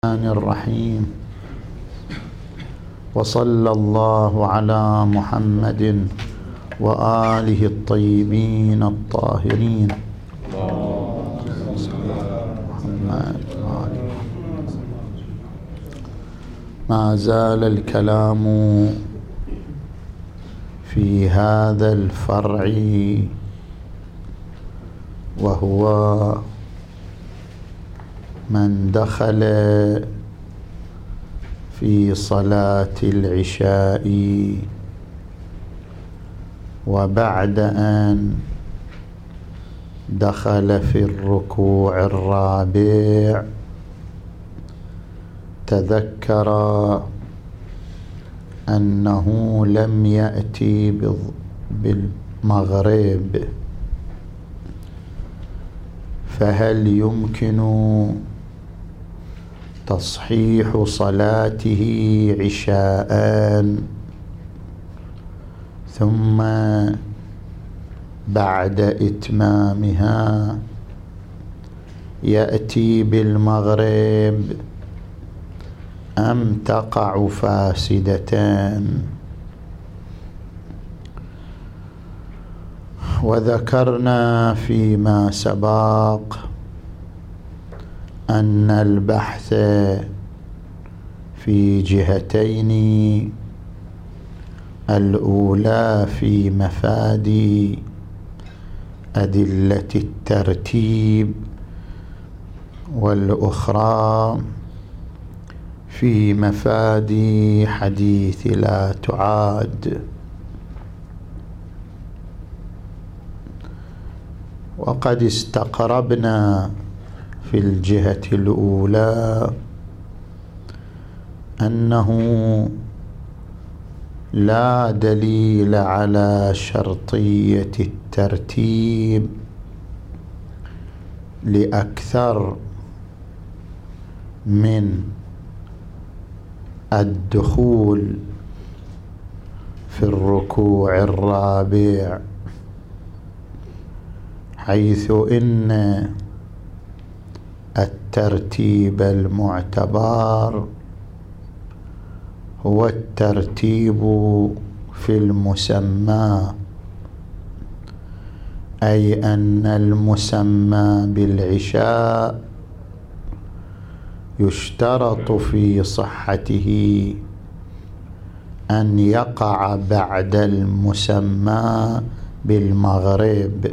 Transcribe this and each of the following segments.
الرحمن الرحيم. وصلى الله على محمد وآله الطيبين الطاهرين. ما زال الكلام في هذا الفرع وهو من دخل في صلاة العشاء وبعد أن دخل في الركوع الرابع تذكر أنه لم يأتي بالمغرب، فهل يمكن تصحيح صلاته عشاء ثم بعد إتمامها يأتي بالمغرب أم تقع فاسدتان؟ وذكرنا فيما سبق أن البحث في جهتين: الأولى في مفاد أدلة الترتيب، والأخرى في مفاد حديث لا تعاد. وقد استقربنا في الجهة الأولى أنه لا دليل على شرطية الترتيب لأكثر من الدخول في الركوع الرابع، حيث إن الترتيب المعتبر هو الترتيب في المسمى، أي أن المسمى بالعشاء يشترط في صحته أن يقع بعد المسمى بالمغرب،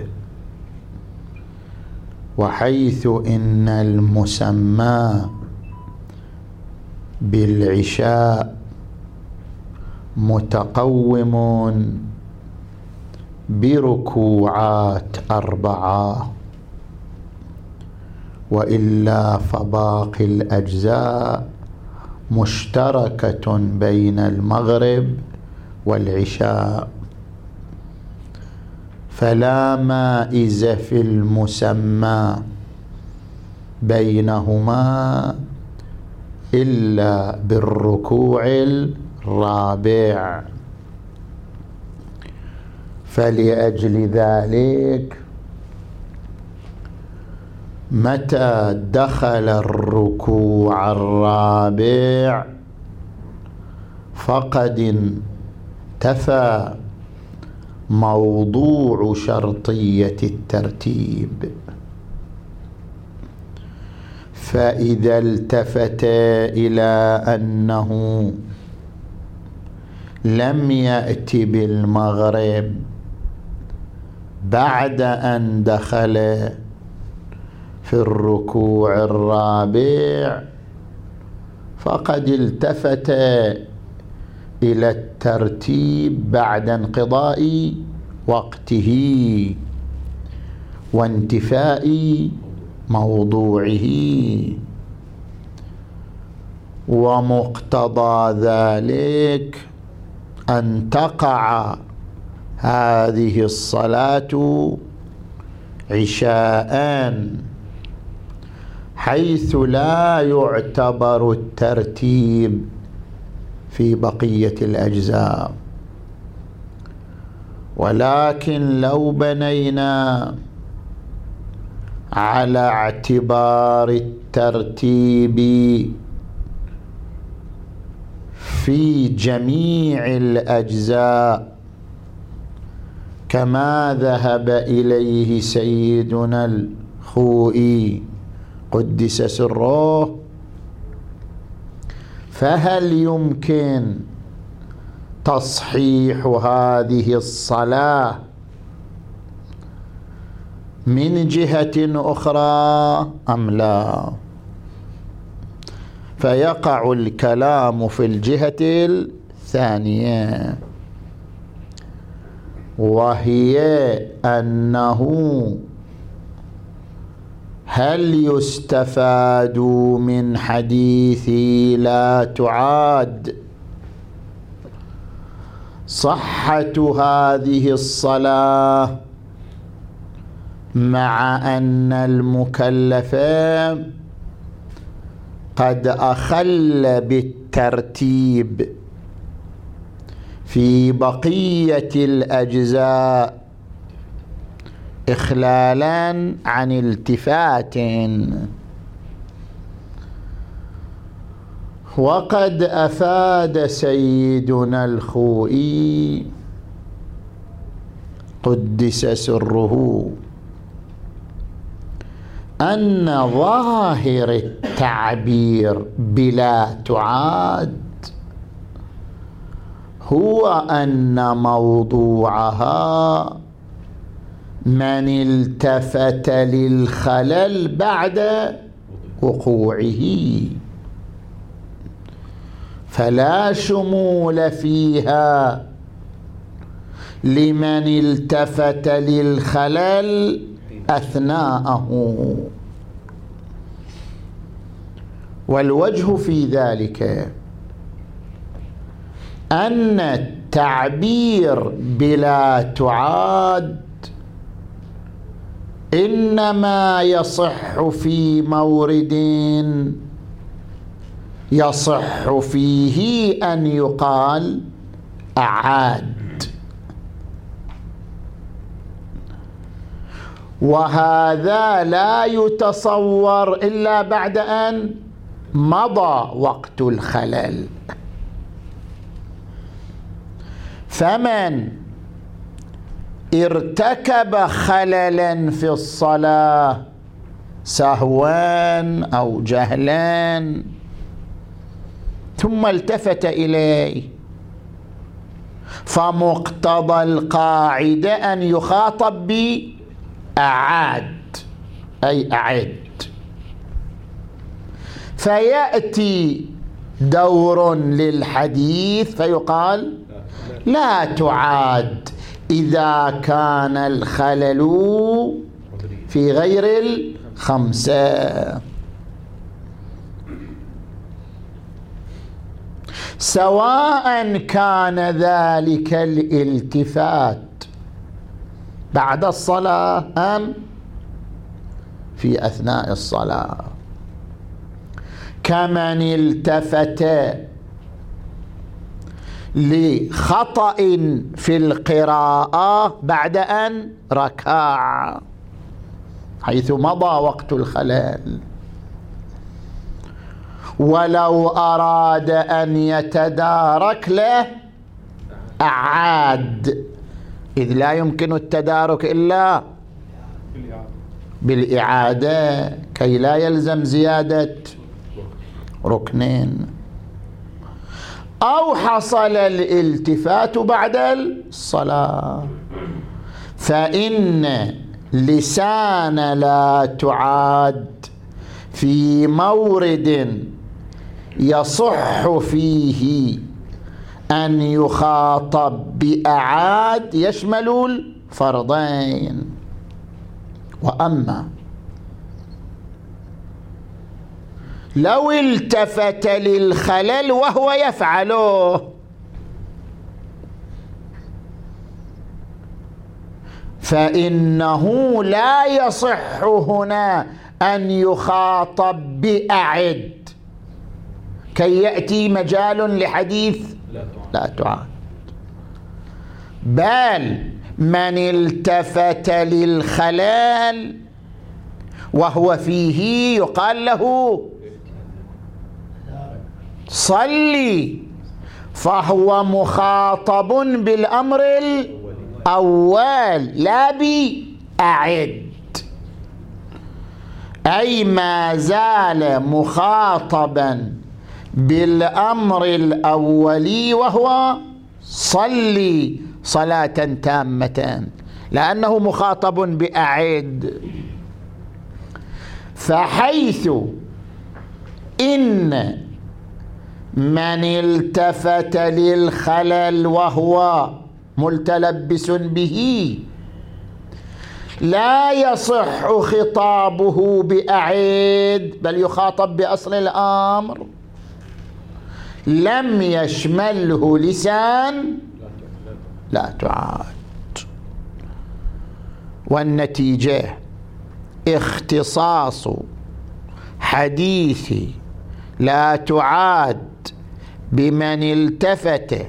وحيث إن المسمى بالعشاء متقوم بركوعات 4، وإلا فباقي الأجزاء مشتركة بين المغرب والعشاء، فلا مائز في المسمى بينهما إلا بالركوع الرابع. فلأجل ذلك متى دخل الركوع الرابع فقد انتفى موضوع شرطية الترتيب. فإذا التفت إلى أنه لم يأت بالمغرب بعد أن دخل في الركوع الرابع، فقد التفت إلى الترتيب بعد انقضاء وقته وانتفاء موضوعه، ومقتضى ذلك أن تقع هذه الصلاة عشاء، حيث لا يعتبر الترتيب في بقية الأجزاء. ولكن لو بنينا على اعتبار الترتيب في جميع الأجزاء كما ذهب إليه سيدنا الخوئي قدس سره، فهل يمكن تصحيح هذه الصلاة من جهة أخرى أم لا؟ فيقع الكلام في الجهة الثانية، وهي أنه هل يستفاد من حديث لا تعاد صحة هذه الصلاة مع أن المكلف قد أخل بالترتيب في بقية الأجزاء إخلالا عن التفات، وقد أفاد سيدنا الخوئي قدس سره أن ظاهر التعبير بلا تعاد هو أن موضوعها من التفت للخلل بعد وقوعه، فلا شمول فيها لمن التفت للخلل أثناءه. والوجه في ذلك أن التعبير بلا تعاد إنما يصح في مورد يصح فيه أن يقال أعاد، وهذا لا يتصور إلا بعد أن مضى وقت الخلل. فمن ارتكب خللا في الصلاة سهوا أو جهلا ثم التفت إليه، فمقتضى القاعدة أن يخاطب بأعاد أي أعد، فيأتي دور للحديث فيقال لا تعاد إذا كان الخلل في غير الخمسة، سواء كان ذلك الالتفات بعد الصلاة أم في أثناء الصلاة، كمن التفت لخطأ في القراءة بعد أن ركع حيث مضى وقت الخلل، ولو أراد أن يتدارك له أعاد، إذ لا يمكن التدارك إلا بالإعادة كي لا يلزم زيادة ركنين، أو حصل الالتفات بعد الصلاة، فإن لسان لا تعاد في مورد يصح فيه أن يخاطب بأعاد يشمل الفرضين. وأما لو التفت للخلل وهو يفعله فإنه لا يصح هنا أن يخاطب بأعد كي يأتي مجال لحديث لا تعاد، بل من التفت للخلل وهو فيه يقال له صلي فهو مخاطب بالأمر الأول لا بأعد، أي ما زال مخاطبا بالأمر الأولي وهو صلي صلاة تامة، لأنه مخاطب بأعد. فحيث إن من التفت للخلل وهو متلبس به لا يصح خطابه بأعد، بل يخاطب بأصل الأمر، لم يشمله لسان لا تعاد. والنتيجة اختصاص حديث لا تعاد بمن التفت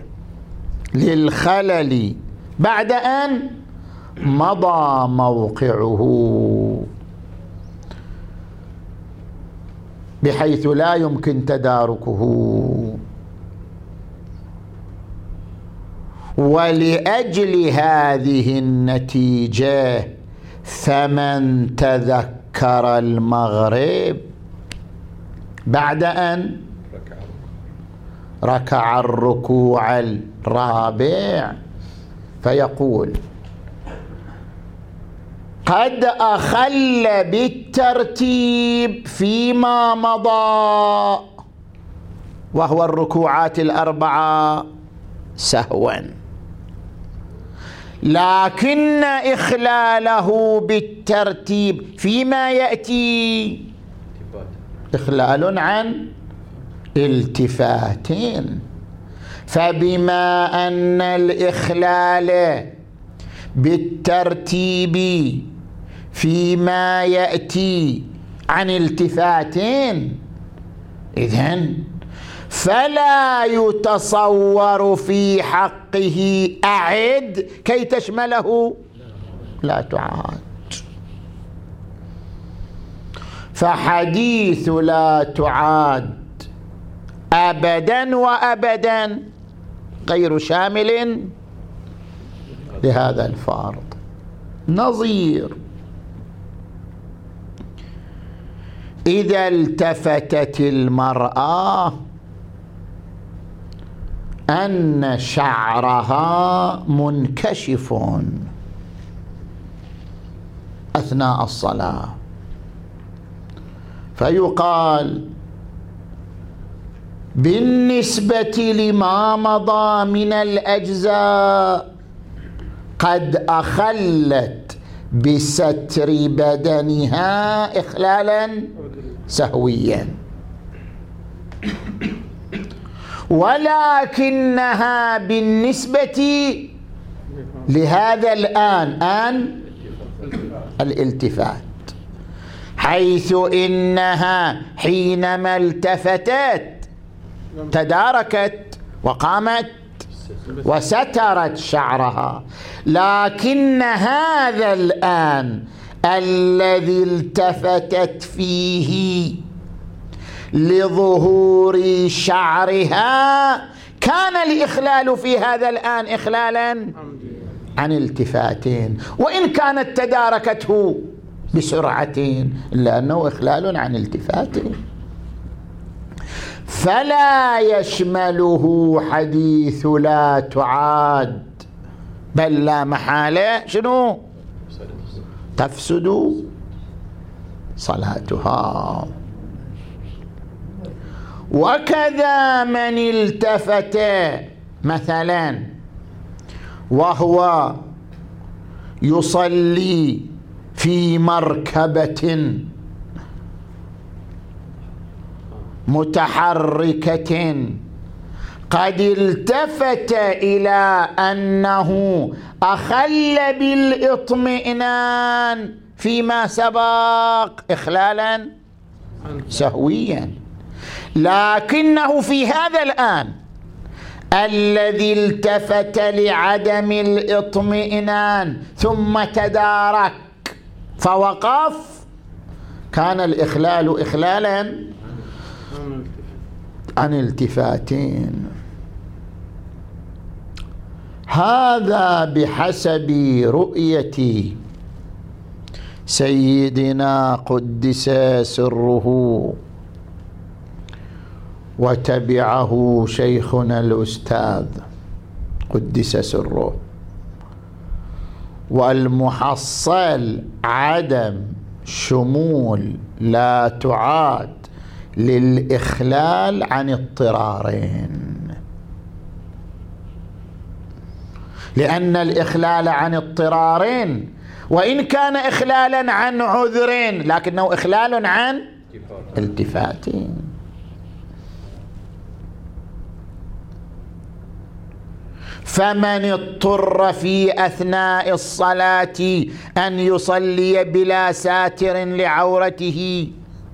للخلل بعد أن مضى موقعه، بحيث لا يمكن تداركه. ولأجل هذه النتيجة فمن تذكر المغرب بعد أن ركع الركوع الرابع فيقول قد أخل بالترتيب فيما مضى، وهو الركوعات الأربعة سهوا، لكن إخلاله بالترتيب فيما يأتي إخلال عن التفاتين. فبما أن الإخلال بالترتيب فيما يأتي عن التفاتين، إذن فلا يتصور في حقه أعد كي تشمله لا تعاد. فحديث لا تعاد أبدا وأبدا غير شامل لهذا الفرض. نظير إذا التفتت المرأة أن شعرها منكشف أثناء الصلاة، فيقال بالنسبة لما مضى من الأجزاء قد أخلت بستر بدنها إخلالا سهويا، ولكنها بالنسبة لهذا الآن الالتفات، حيث إنها حينما التفتت تداركت وقامت وسترت شعرها، لكن هذا الآن الذي التفتت فيه لظهور شعرها كان الإخلال في هذا الآن إخلالا عن التفاتين، وإن كانت تداركته بسرعتين إلا أنه إخلال عن التفاتين. فلا يشمله حديث لا تعاد، بل لا محالة شنو تفسد صلاتها. وكذا من التفت مثلا وهو يصلي في مركبة متحركة قد التفت إلى أنه أخل بالإطمئنان فيما سبق إخلالا سهويا، لكنه في هذا الآن الذي التفت لعدم الإطمئنان ثم تدارك فوقف كان الإخلال إخلالا عن التفاتين. هذا بحسب رؤية سيدنا قدس سره، وتبعه شيخنا الأستاذ قدس سره، والمحصل عدم شمول لا تعاد للإخلال عن اضطرارين، لأن الإخلال عن اضطرارين وإن كان إخلالا عن عذر لكنه إخلال عن التفات. فمن اضطر في أثناء الصلاة أن يصلي بلا ساتر لعورته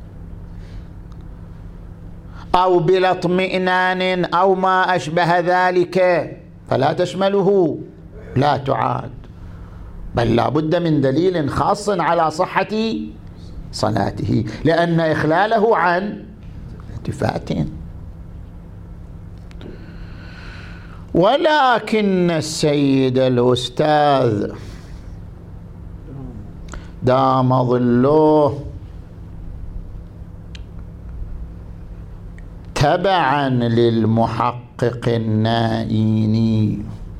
أو بلا اطمئنان أو ما أشبه ذلك فلا تشمله لا تعاد، بل لا بد من دليل خاص على صحة صلاته، لأن إخلاله عن التفات. ولكن السيد الأستاذ دام ظله تبعا للمحقق النائيني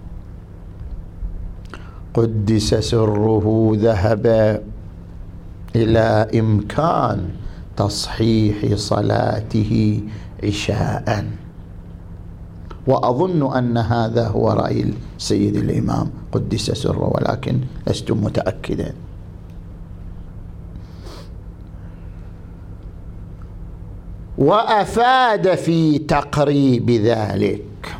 قدس سره ذهب إلى إمكان تصحيح صلاته عشاء، وأظن أن هذا هو رأي السيد الإمام قدس سره، ولكن لست متأكدا. وأفاد في تقريب ذلك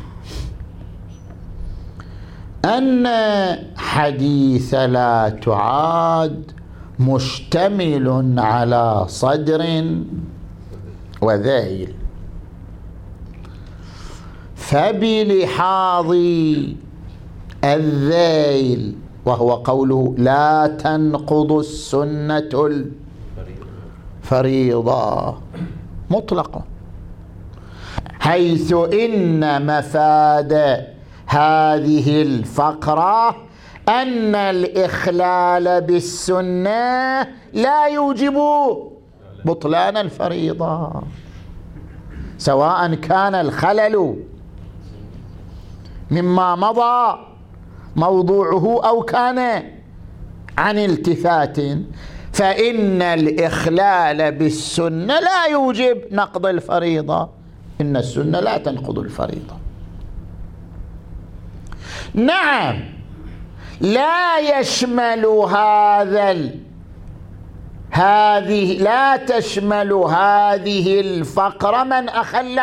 أن حديث لا تعاد مشتمل على صدر وذيل، فبلحاظ الذيل وهو قوله لا تنقض السنة الفريضة مطلقة، حيث إن مفاد هذه الفقرة أن الإخلال بالسنة لا يوجب بطلان الفريضة، سواء كان الخلل مما مضى موضوعه أو كان عن التفات، فإن الإخلال بالسنة لا يوجب نقض الفريضة، إن السنة لا تنقض الفريضة. نعم، لا يشمل لا تشمل هذه الفقرة من أخل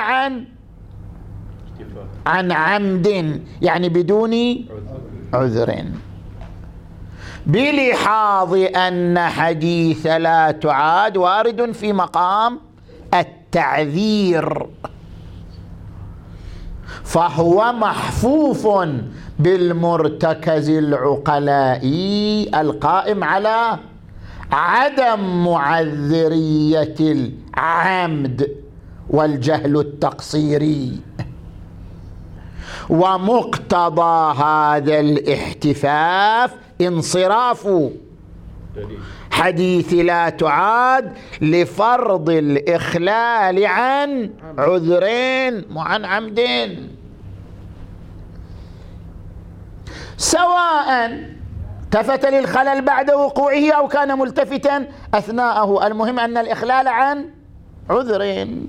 عن عمد، يعني بدون عذر، بلحاظ أن حديث لا تعاد وارد في مقام التعذير، فهو محفوف بالمرتكز العقلائي القائم على عدم معذرية العمد والجهل التقصيري، ومقتضى هذا الاحتفاف انصراف حديث لا تعاد لفرض الإخلال عن عذرين وعن عمدين، سواء التفت للخلل بعد وقوعه أو كان ملتفتا أثناءه، المهم أن الإخلال عن عذرين.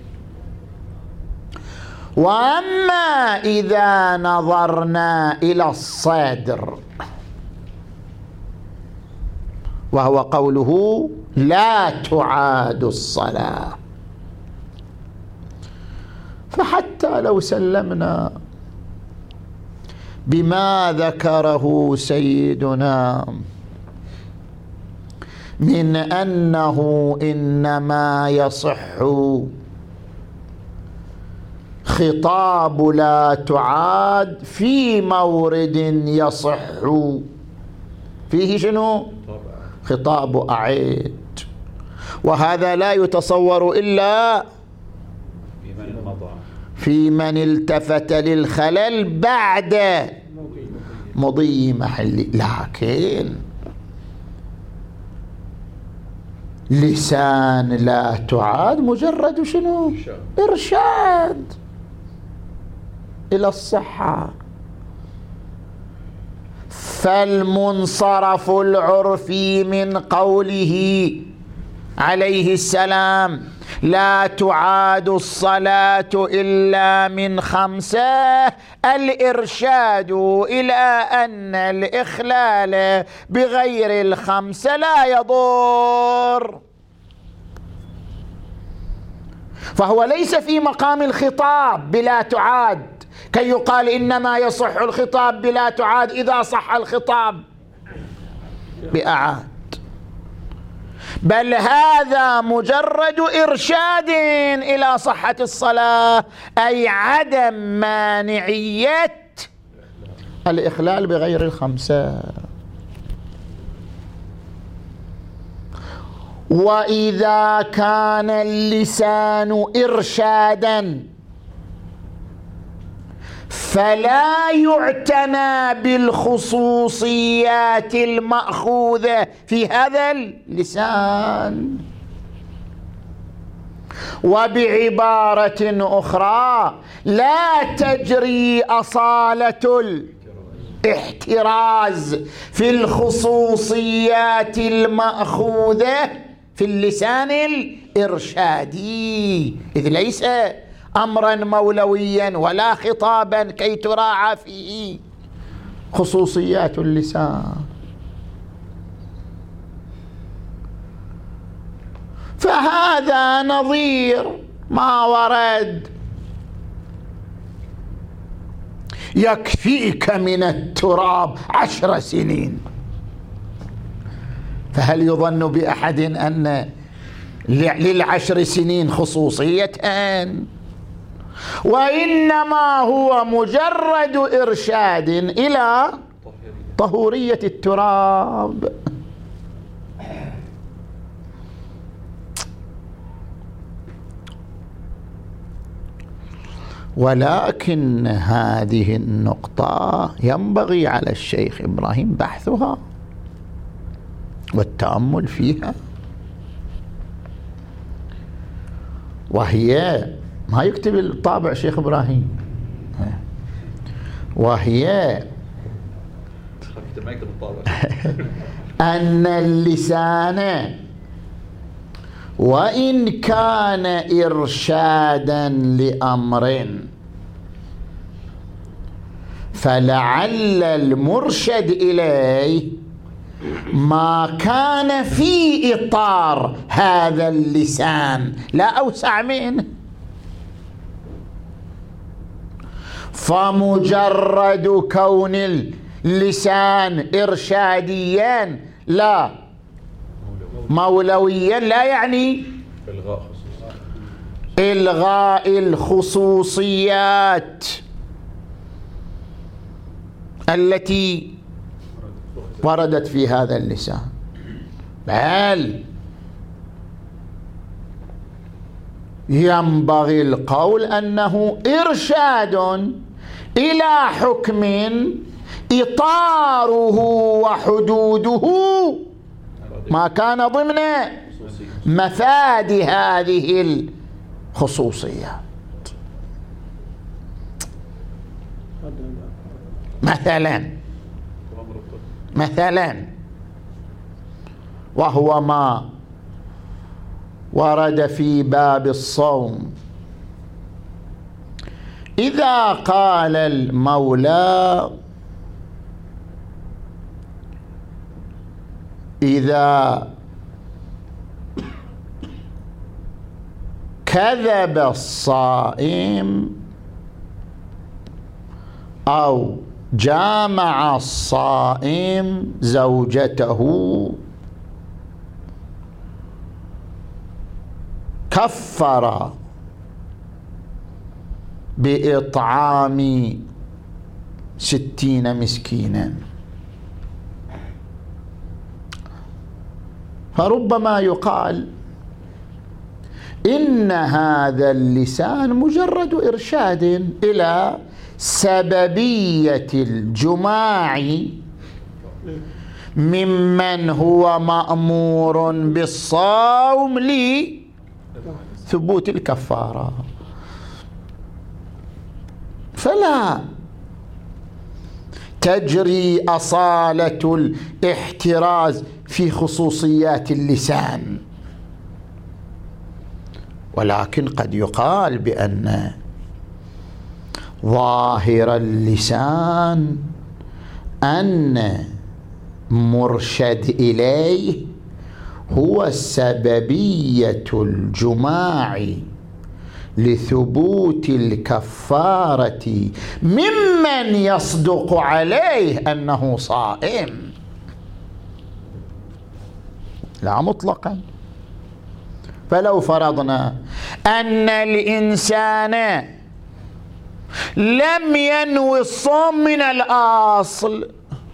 وأما إذا نظرنا إلى الصدر وهو قوله لا تعاد الصلاة، فحتى لو سلمنا بما ذكره سيدنا من أنه إنما يصح خطاب لا تعاد في مورد يصح فيه شنو؟ خطاب أعيد، وهذا لا يتصور إلا في من التفت للخلل بعد مضي محلي. لكن لسان لا تعاد مجرد شنو؟ إرشاد إلى الصحة. فالمنصرف العرفي من قوله عليه السلام لا تعاد الصلاة إلا من 5 الإرشاد إلى أن الإخلال بغير 5 لا يضر. فهو ليس في مقام الخطاب بلا تعاد كي يقال إنما يصح الخطاب بلا تعاد إذا صح الخطاب بأعاد، بل هذا مجرد إرشاد إلى صحة الصلاة، أي عدم مانعية الإخلال بغير 5. وإذا كان اللسان إرشادا فلا يعتنى بالخصوصيات المأخوذة في هذا اللسان. وبعبارة أخرى لا تجري أصالة الاحتراز في الخصوصيات المأخوذة في اللسان الإرشادي، إذ ليس أمرا مولويا ولا خطابا كي تراعى فيه خصوصيات اللسان. فهذا نظير ما ورد يكفيك من التراب 10 سنين. فهل يظن بأحد أن لل10 سنين خصوصية؟ وإنما هو مجرد إرشاد إلى طهورية التراب. ولكن هذه النقطة ينبغي على الشيخ إبراهيم بحثها والتأمل فيها، وهي ما يكتب الطابع شيخ إبراهيم، وهي أن اللسان وإن كان إرشادا لأمر فلعل المرشد إليه ما كان في إطار هذا اللسان لا أوسع منه. فمجرد كون اللسان إرشاديا لا مولويا لا يعني إلغاء الخصوصيات التي وردت في هذا اللسان، بل ينبغي القول أنه إرشاد إلى حكم إطاره وحدوده ما كان ضمن مفاد هذه الخصوصيات. مثلا وهو ما ورد في باب الصوم، إذا قال المولى إذا كذب الصائم أو جامع الصائم زوجته كفر بإطعام 60 مسكينا. فربما يقال إن هذا اللسان مجرد إرشاد إلى سببية الجماع ممن هو مأمور بالصوم لثبوت الكفارة، فلا تجري أصالة الاحتراز في خصوصيات اللسان، ولكن قد يقال بأن ظاهر اللسان أن مرشد إليه هو سببية الجماع لثبوت الكفارة ممن يصدق عليه أنه صائم، لا مطلقا. فلو فرضنا أن الإنسان لم ينوي الصوم من الأصل،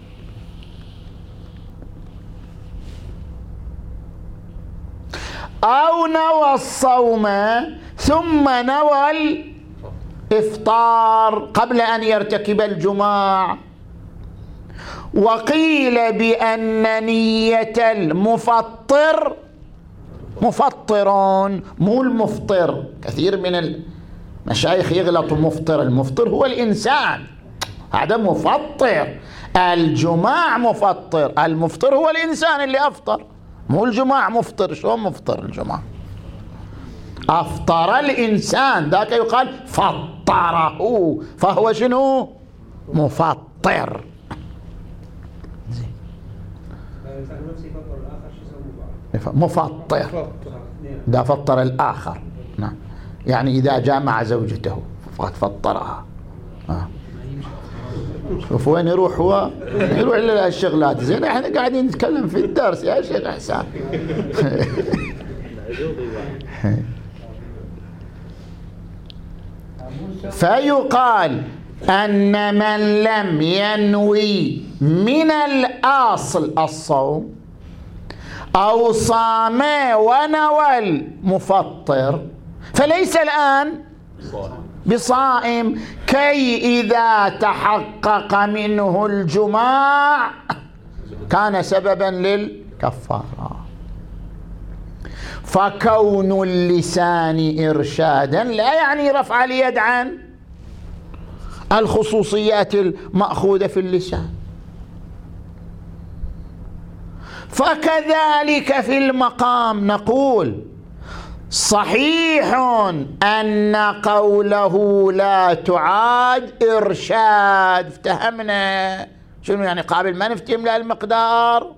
أو نوى الصوم ثم نوى الإفطار قبل أن يرتكب الجماع، وقيل بأن نية المفطر مفطرون مو المفطر. كثير من المشايخ يغلطوا مفطر، المفطر هو الإنسان، هذا مفطر، الجماع مفطر، المفطر هو الإنسان اللي أفطر، مو الجماع مفطر. شو مفطر الجماع؟ أفطر الإنسان، ذاك يقال فطره، فهو شنو؟ مفطر. مفطر ده فطر الآخر، نعم، يعني إذا جامع زوجته فقد فطرها. شوف وين يروح هو، يروح للشغلات. زين احنا قاعدين نتكلم في الدرس يا شيخ حسان. فيقال أن من لم ينوي من الأصل الصوم أو صام ونوى المفطر فليس الآن بصائم، كي إذا تحقق منه الجماع كان سببا للكفارة. فكون اللسان إرشادا لا يعني رفع اليد عن الخصوصيات المأخوذة في اللسان. فكذلك في المقام نقول صحيح أن قوله لا تعاد إرشاد، افتهمنا شنو يعني قابل ما نفتهم له المقدار.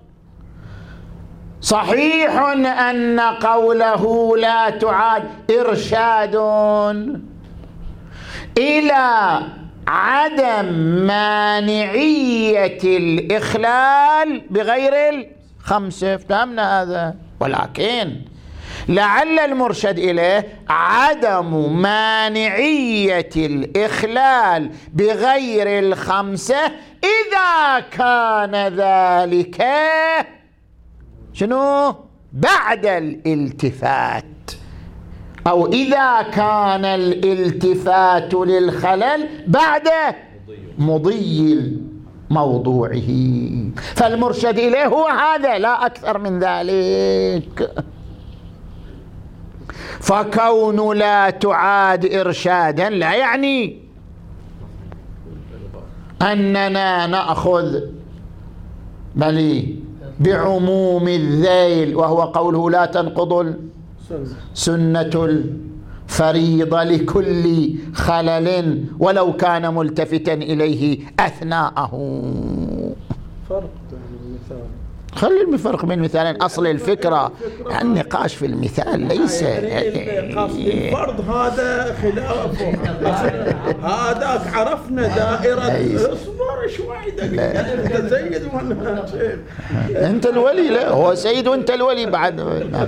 صحيح أن قوله لا تعاد إرشاد إلى عدم مانعية الإخلال بغير الخمسة، افتهمنا هذا. ولكن لعل المرشد إليه عدم مانعية الإخلال بغير الخمسة إذا كان ذلك شنو؟ بعد الالتفات، أو إذا كان الالتفات للخلل بعد مضي موضوعه. فالمرشد إليه هو هذا لا أكثر من ذلك. فكون لا تعاد إرشادا لا يعني أننا نأخذ بل بعموم الذيل، وهو قوله لا تنقض سنة الفريضة لكل خلل ولو كان ملتفتا إليه أثناءه. فرق بين المثال، خلي الفرق بين المثالين. أصل الفكرة النقاش في المثال ليس قصد الفرض هذا خلافه. هذاك عرفنا دائرة. اصبر شوي دقيقة، أنت سيد وأنا شيخ. أنت الولي، لا هو سيد وأنت الولي بعد.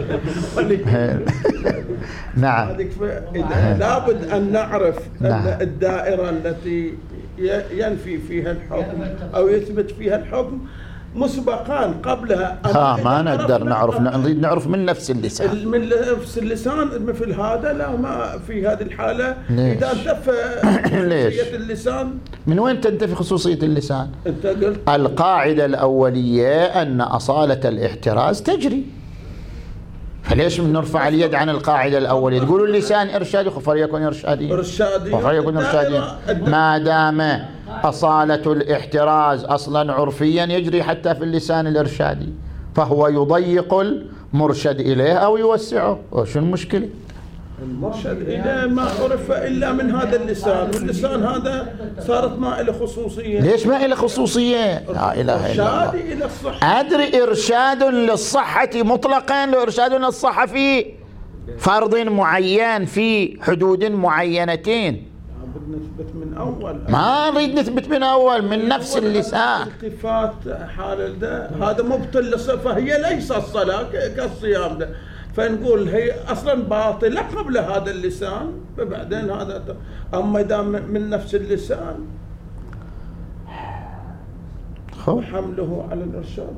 نعم. لابد أن نعرف أن الدائرة التي ينفي فيها الحكم أو يثبت فيها الحكم مسبقا قبلها. ما نقدر نعرف، نريد نعرف من نفس اللسان. من نفس اللسان مثل هذا لا، ما في هذه الحالة. ليش؟ إذا انتفى خصوصية اللسان. من وين تنتفي خصوصية اللسان؟ أنت قلت القاعدة الأولية أن أصالة الاحتراز تجري، فليش نرفع اليد عن القاعدة الأولية؟ تقولوا اللسان إرشادي فليكن إرشادي فليكن إرشادي، ما دام أصالة الاحتراز أصلا عرفيا يجري حتى في اللسان الإرشادي، فهو يضيق المرشد إليه أو يوسعه، وشو المشكلة؟ المرشد إليه ما عرف إلا من هذا اللسان، واللسان هذا صارت ما له خصوصية. ليش ما له خصوصية؟ لا إله إلا الله. إرشادي إلى الصحة. أدري إرشاد للصحة مطلقا، لإرشاد للصحة في فرض معين في حدود معينتين. نثبت من أول، ما نريد نثبت من أول، من نفس اللسان. التفات حال ده هذا مبطل للصفة، هي ليس الصلاة كالصيام ده، فنقول هي أصلا باطلة قبل هذا اللسان، فبعدين هذا. أما إذا من نفس اللسان حمله على الإرشاد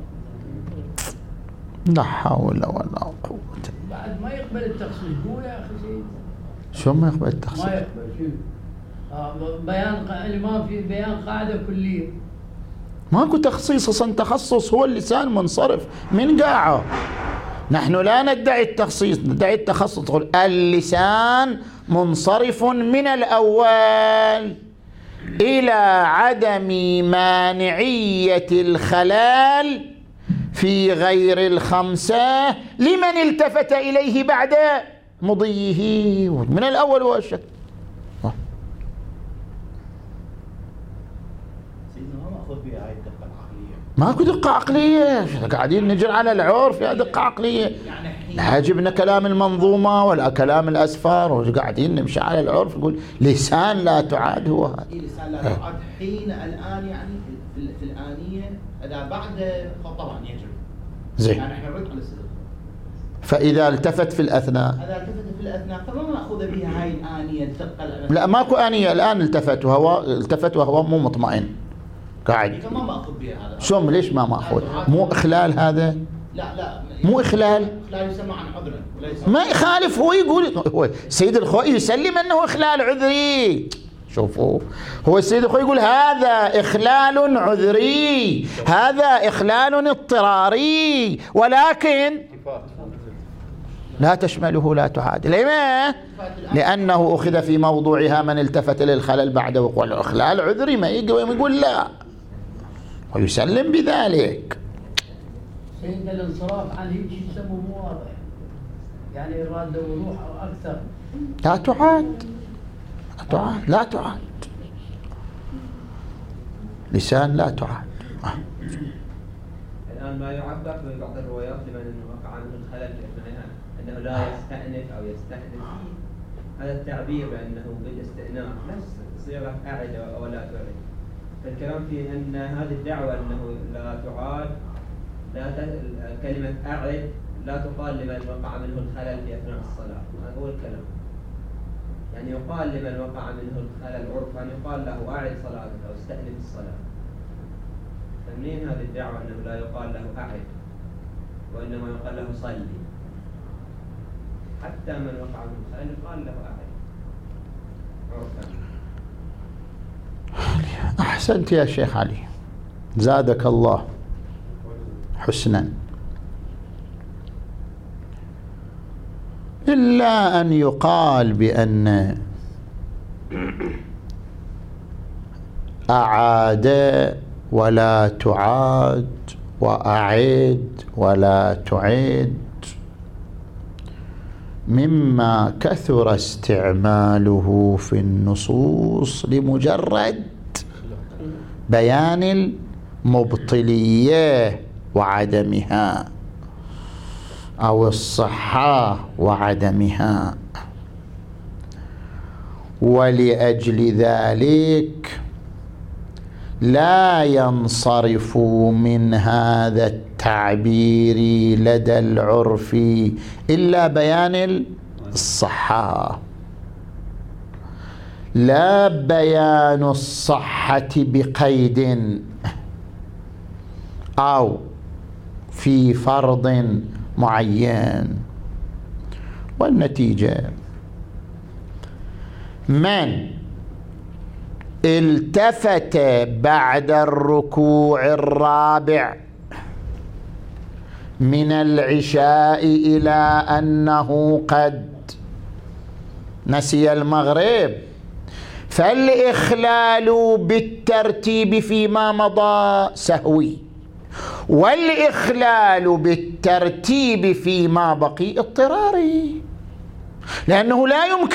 لا حول ولا قوة. بعد ما يقبل التخصيص هو يا أخي سيد. شو ما يقبل التخصيص؟ ما يقبل شو؟ بيان الإمام في بيان قاعدة كلية. ماكو تخصيص، أصلا تخصص هو اللسان منصرف من قاعه. نحن لا ندعي التخصيص، ندعي التخصص. تقول اللسان منصرف من الأول إلى عدم مانعية الخلال في غير الخمسة لمن التفت إليه بعد مضيه، من الأول والشك. ماكو دقة عقلية، قاعدين نجر على العرف يا دقة عقلية. لا جبنا كلام المنظومة ولا كلام الأسفار، وقاعدين نمشي على العرف نقول لسان لا تعاد. هو هذا لسان لا تعاد حين الآن، يعني في الآنية إذا بعد طبعا يجب زين. يعني احنا نرد على السلف. فإذا التفت في الأثناء، إذا التفت في الأثناء فما نأخذ بها هاي الآنية الدقة. لا ماكو آنية الآن، التفت وهو مو مطمئن قاعد. ما مأخذ بها هذا. شو ليش ما مأخذ؟ مو إخلال هذا؟ لا مو إخلال. إخلال يسمى عن عذرا ما يخالف، هو يقول هو سيد الخوئي يسلم أنه إخلال عذري. شوفوا، هو السيد الخوئي يقول هذا إخلال عذري، هذا إخلال اضطراري، ولكن لا تشمله لا تعادل. ليه؟ لأنه أخذ في موضوعها من التفت للخلل بعد وقوع الإخلال عذري، ما يقول لا ويسلم بذلك. سيدنا الانصراف عن هيك يسموه مو واضح، يعني إرادة وروح أو أكثر. لا تعاد، لا تعاد لسان لا تعاد. الآن ما يعبر في بعض الروايات لمن وقع عنه الخلل في أثناءها أنه لا يستأنف أو يستحدث، هذا التعبير بأنه بالاستئناف نفس صيغة أعد أو لا تعد. فالكلام في أن هذه الدعوة أنه لا تعاد، كلمة أعد لا تقال لمن وقع منه الخلل في أثناء الصلاة. هذا هو الكلام، يعني يقال لمن وقع منه الخلل عرفا يقال له أعد صلاتك أو استأنف الصلاة. فمنين هذه الدعوة أنه لا يقال له أعد وإنما يقال له صلي؟ حتى من وقع منه الخلل يقال له أعد عرفا. أحسنت يا شيخ علي، زادك الله حسنا. إلا أن يقال بأن أعاد ولا تعاد وأعد ولا تعد مما كثر استعماله في النصوص لمجرد بيان المبطلية وعدمها أو الصحة وعدمها، ولأجل ذلك لا ينصرف من هذا التعبير لدى العرف إلا بيان الصحة، لا بيان الصحة بقيد أو في فرض معين. والنتيجة من التفت بعد الركوع الرابع من العشاء إلى أنه قد نسي المغرب، فالإخلال بالترتيب فيما مضى سهوي، والإخلال بالترتيب فيما بقي اضطراري، لأنه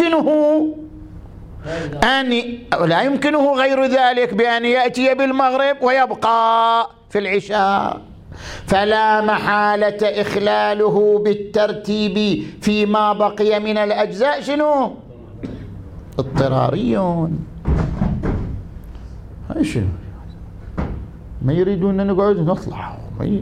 لا يمكنه غير ذلك بأن يأتي بالمغرب ويبقى في العشاء، فلا محالة إخلاله بالترتيب فيما بقي من الأجزاء شنو؟ اضطراريون. هاي شنو؟ ما يريدون أن نقعد نطلع.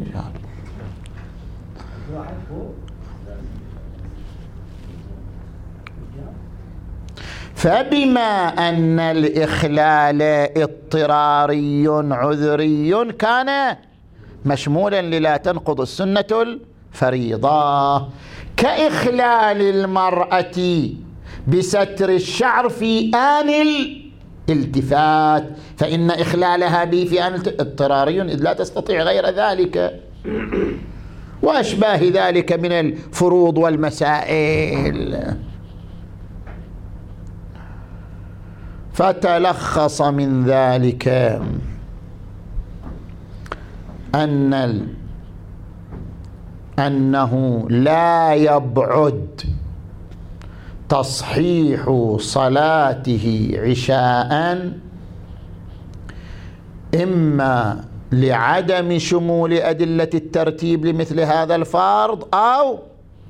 فبما أن الإخلال اضطراري عذري كان مشمولا للا تنقض السنة الفريضة، كإخلال المرأة بستر الشعر في آن الالتفات، فإن إخلالها به في آن اضطراري إذ لا تستطيع غير ذلك، وأشباه ذلك من الفروض والمسائل. فتلخص من ذلك أنه لا يبعد تصحيح صلاته عشاء إما لعدم شمول أدلة الترتيب لمثل هذا الفرض، أو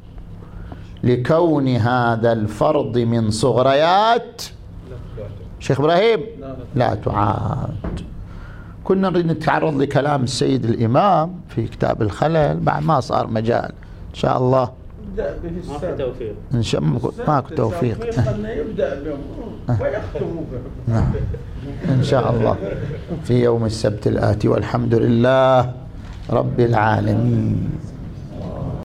لكون هذا الفرض من صغريات شيخ إبراهيم لا تعاد. كنا نريد نتعرض لكلام السيد الإمام في كتاب الخلل، بعد ما صار مجال إن شاء الله. ماكو توفيق. إن شاء الله ماكو توفيق. أنه يبدأ بهم ويختموا بهم إن شاء الله في يوم السبت الآتي، والحمد لله رب العالمين.